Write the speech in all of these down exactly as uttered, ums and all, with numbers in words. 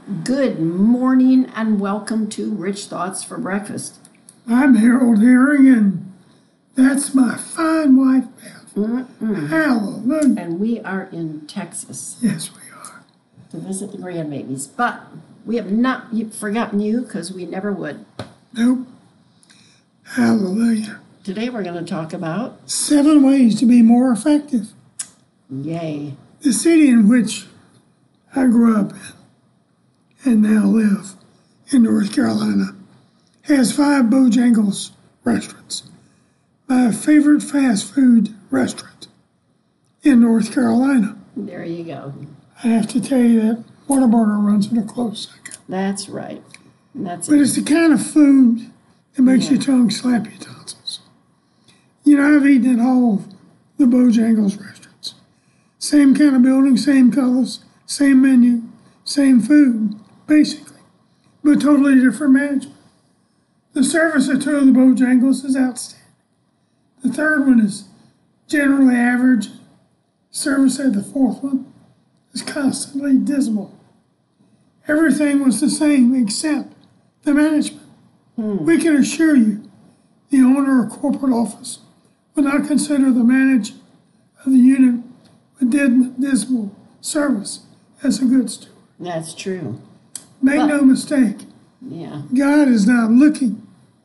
Good morning and welcome to Rich Thoughts for Breakfast. I'm Harold Herring, and that's my fine wife, Beth. Mm-mm. Hallelujah. And we are in Texas. Yes, we are. To visit the grandbabies. But we have not forgotten you because we never would. Nope. Hallelujah. Today we're going to talk about... Seven ways to be more effective. Yay. The city in which I grew up in and now live in North Carolina has five Bojangles restaurants. My favorite fast food restaurant in North Carolina. There you go. I have to tell you that Whataburger runs it a close second. That's right. That's but it. It's the kind of food that makes Yeah. your tongue slap your tonsils. You know, I've eaten at all of the Bojangles restaurants. Same kind of building, same colors, same menu, same food, basically, but totally different management. The service at two of the Bojangles is outstanding. The third one is generally average. Service at the fourth one is constantly dismal. Everything was the same except the management. Hmm. We can assure you the owner or corporate office would not consider the manager of the unit with dismal service as a good steward. That's true. Make But- no mistake, Yeah. God is not looking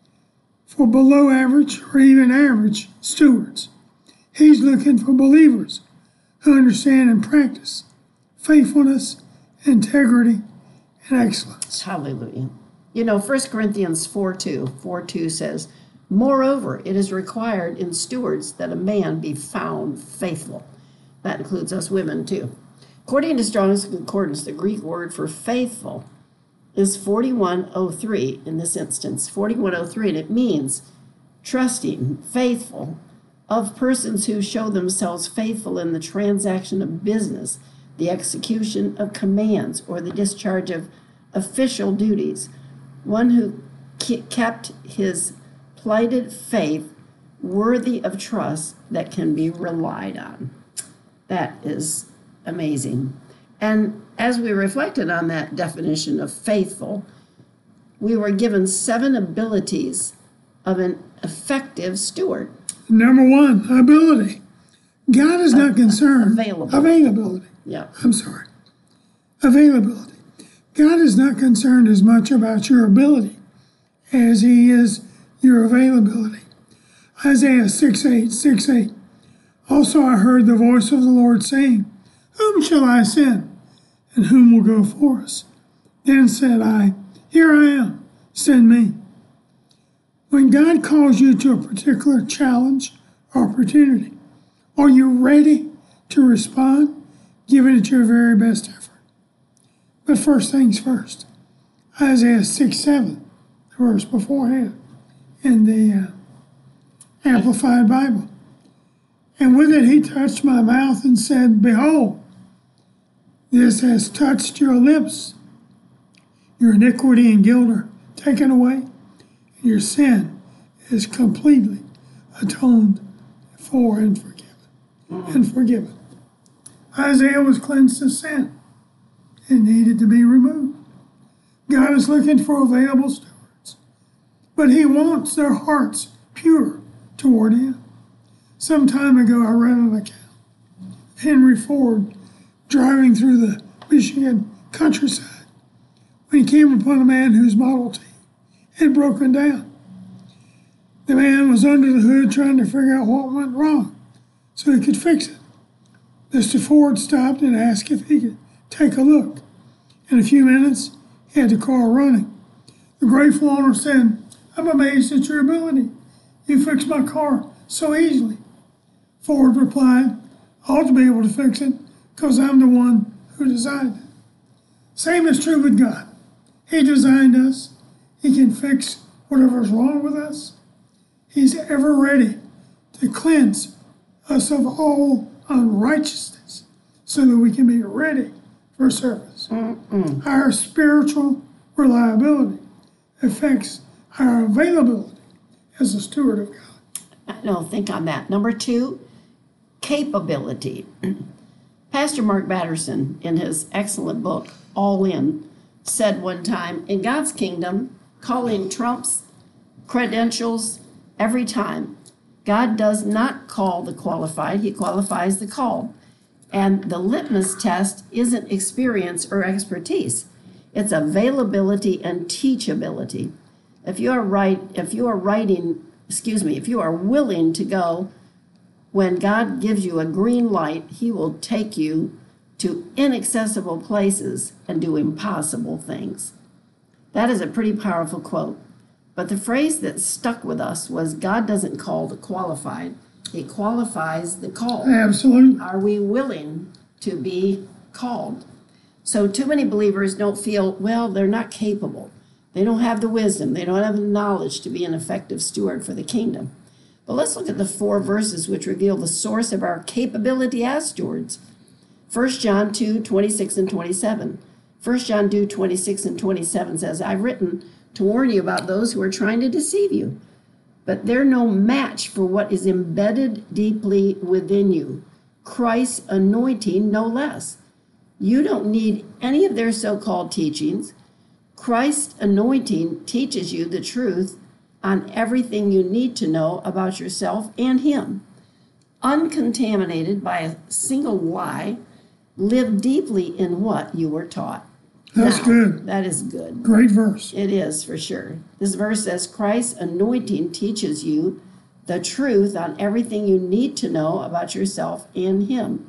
for below average or even average stewards. He's looking for believers who understand and practice faithfulness, integrity, and excellence. Hallelujah. You know, First Corinthians four two, four two says, "Moreover, it is required in stewards that a man be found faithful." That includes us women, too. According to Strong's Concordance, the Greek word for faithful is forty-one oh three in this instance, forty-one oh three, and it means trusting, faithful, of persons who show themselves faithful in the transaction of business, the execution of commands, or the discharge of official duties. One who kept his plighted faith worthy of trust that can be relied on. That is amazing. And as we reflected on that definition of faithful, we were given seven abilities of an effective steward. Number one, ability. God is not concerned. Available. Availability. Yeah. I'm sorry. Availability. God is not concerned as much about your ability as he is your availability. Isaiah six eight, six eight. Also I heard the voice of the Lord saying, "Whom shall I send? And whom will go for us?" Then said I, "Here I am, send me." When God calls you to a particular challenge or opportunity, are you ready to respond, giving it your very best effort? But first things first, Isaiah six seven, the verse beforehand, in the uh, Amplified Bible. "And with it he touched my mouth and said, Behold, this has touched your lips. Your iniquity and guilt are taken away, and your sin is completely atoned for and forgiven." And forgiven. Isaiah was cleansed of sin and needed to be removed. God is looking for available stewards, but he wants their hearts pure toward him. Some time ago, I read an account of Henry Ford driving through the Michigan countryside when he came upon a man whose Model T had broken down. The man was under the hood trying to figure out what went wrong so he could fix it. Mister Ford stopped and asked if he could take a look. In a few minutes, he had the car running. The grateful owner said, "I'm amazed at your ability. You fixed my car so easily." Ford replied, "I ought to be able to fix it because I'm the one who designed it." Same is true with God. He designed us. He can fix whatever's wrong with us. He's ever ready to cleanse us of all unrighteousness so that we can be ready for service. Mm-mm. Our spiritual reliability affects our availability as a steward of God. No, think on that. Number two, capability. Pastor Mark Batterson, in his excellent book, All In, said one time, in God's kingdom, calling trumps, credentials every time. God does not call the qualified, he qualifies the called. And the litmus test isn't experience or expertise. It's availability and teachability. If you are right, if you are writing, excuse me, if you are willing to go, when God gives you a green light, he will take you to inaccessible places and do impossible things. That is a pretty powerful quote. But the phrase that stuck with us was God doesn't call the qualified, he qualifies the called. Absolutely. Are we willing to be called? So too many believers don't feel, well, they're not capable. They don't have the wisdom. They don't have the knowledge to be an effective steward for the kingdom. But let's look at the four verses which reveal the source of our capability as stewards. First John two, twenty-six and twenty-seven. First John two, twenty-six and twenty-seven says, I've written to warn you about those who are trying to deceive you, but they're no match for what is embedded deeply within you, Christ's anointing no less. You don't need any of their so-called teachings. Christ's anointing teaches you the truth on everything you need to know about yourself and him. Uncontaminated by a single lie, live deeply in what you were taught. That's Now, good. That is good. Great verse. It is, for sure. This verse says, Christ's anointing teaches you the truth on everything you need to know about yourself and him.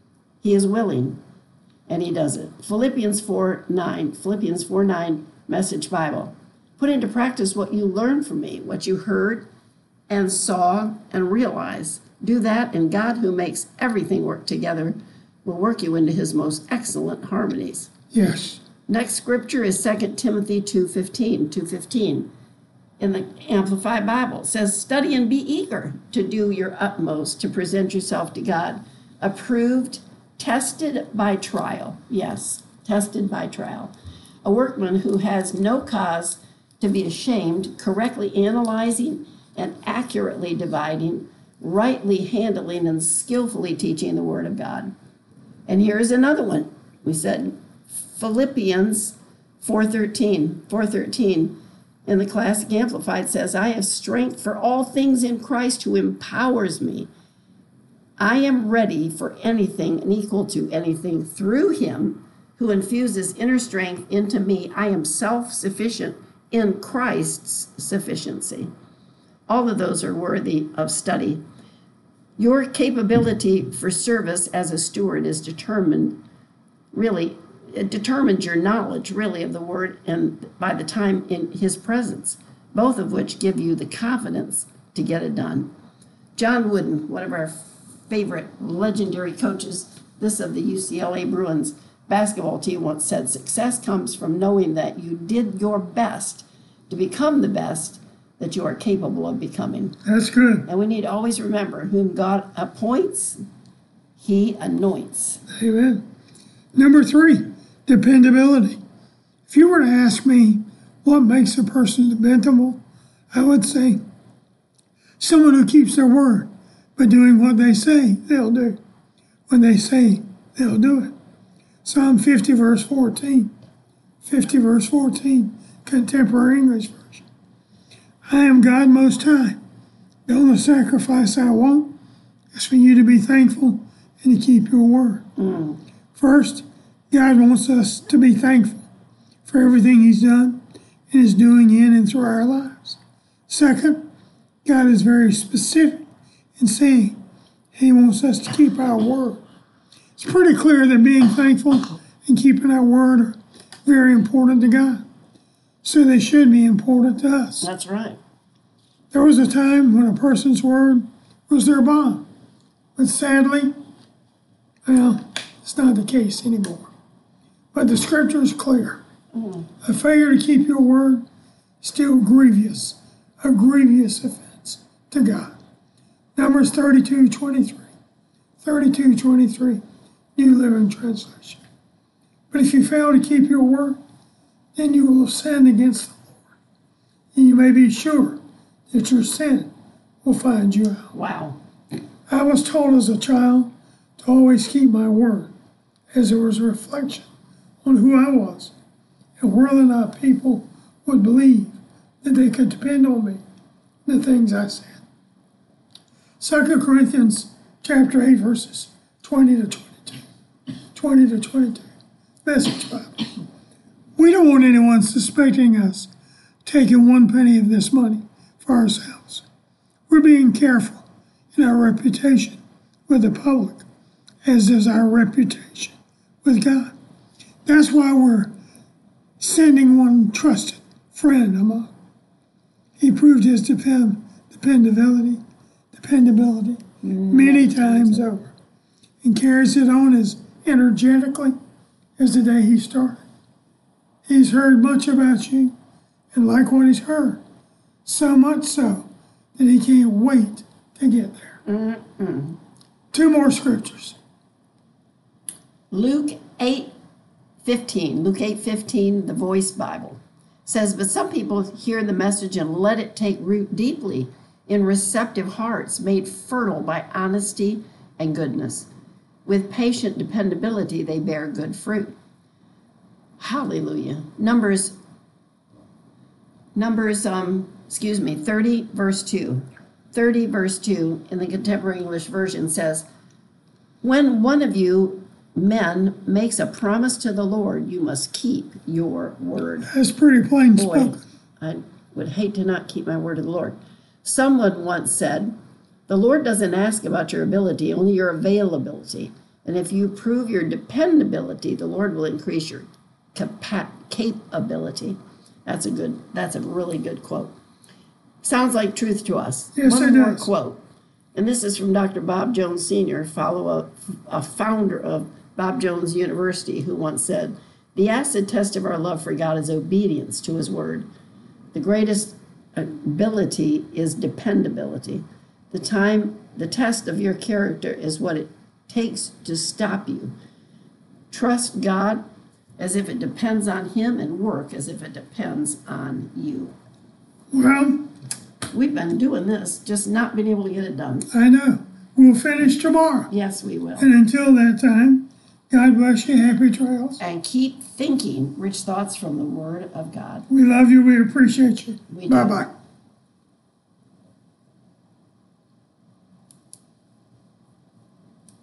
He is willing, and he does it. Philippians four nine, Philippians four nine, Message Bible. Put into practice what you learned from me, what you heard and saw and realized. Do that, and God, who makes everything work together, will work you into his most excellent harmonies. Yes. Next scripture is Second Timothy two fifteen, two fifteen. In the Amplified Bible, it says, study and be eager to do your utmost to present yourself to God, approved, tested by trial. Yes, tested by trial. A workman who has no cause to be ashamed, correctly analyzing and accurately dividing, rightly handling and skillfully teaching the Word of God. And here's another one. We said Philippians four thirteen, four thirteen in the Classic Amplified says, I have strength for all things in Christ who empowers me. I am ready for anything and equal to anything through him who infuses inner strength into me. I am self-sufficient in Christ's sufficiency. All of those are worthy of study. Your capability for service as a steward is determined, really, it determines your knowledge, really, of the Word and by the time in his presence, both of which give you the confidence to get it done. John Wooden, one of our favorite legendary coaches, this of the U C L A Bruins basketball team, once said, success comes from knowing that you did your best to become the best that you are capable of becoming. That's good. And we need to always remember, whom God appoints, he anoints. Amen. Number three, dependability. If you were to ask me what makes a person dependable, I would say someone who keeps their word by doing what they say they'll do. When they say they'll do it. Psalm fifty, verse fourteen. fifty, verse fourteen, Contemporary English Version. I am God Most High. The only sacrifice I want is for you to be thankful and to keep your word. Mm. First, God wants us to be thankful for everything he's done and is doing in and through our lives. Second, God is very specific in saying he wants us to keep our word. It's pretty clear that being thankful and keeping our word are very important to God. So they should be important to us. That's right. There was a time when a person's word was their bond. But sadly, well, it's not the case anymore. But the scripture is clear. Mm. A failure to keep your word is still grievous, a grievous offense to God. Numbers thirty-two twenty-three. thirty-two twenty-three, New Living Translation. But if you fail to keep your word, then you will sin against the Lord. And you may be sure that your sin will find you out. Wow. I was told as a child to always keep my word, as it was a reflection on who I was and whether or not people would believe that they could depend on me, the things I said. Second Corinthians chapter eight, verses twenty to twenty-two. twenty to twenty-two. Message Bible. We don't want anyone suspecting us taking one penny of this money for ourselves. We're being careful in our reputation with the public, as is our reputation with God. That's why we're sending one trusted friend among. He proved his depend, dependability, dependability mm, many times over, and carries it on as energetically as the day he started. He's heard much about you and like what he's heard, so much so that he can't wait to get there. Mm-mm. Two more scriptures. Luke eight fifteen. Luke eight fifteen, the Voice Bible, says, but some people hear the message and let it take root deeply in receptive hearts, made fertile by honesty and goodness. With patient dependability, they bear good fruit. Hallelujah. Numbers, Numbers, um, excuse me, thirty, verse two. thirty, verse two in the Contemporary English Version says, when one of you men makes a promise to the Lord, you must keep your word. That's pretty plain Boy, spoken. I would hate to not keep my word to the Lord. Someone once said, the Lord doesn't ask about your ability, only your availability. And if you prove your dependability, the Lord will increase your capa- capability. That's a good, that's a really good quote. Sounds like truth to us. Yes, One it more does. quote. And this is from Doctor Bob Jones Senior, follow a, a founder of Bob Jones University, who once said, the acid test of our love for God is obedience to his word. The greatest ability is dependability. The time, the test of your character is what it takes to stop you. Trust God as if it depends on him, and work as if it depends on you. Well, we've been doing this, just not been able to get it done. I know. We'll finish tomorrow. Yes, we will. And until that time, God bless you. Happy trails. And keep thinking rich thoughts from the Word of God. We love you. We appreciate you. We do. Bye-bye.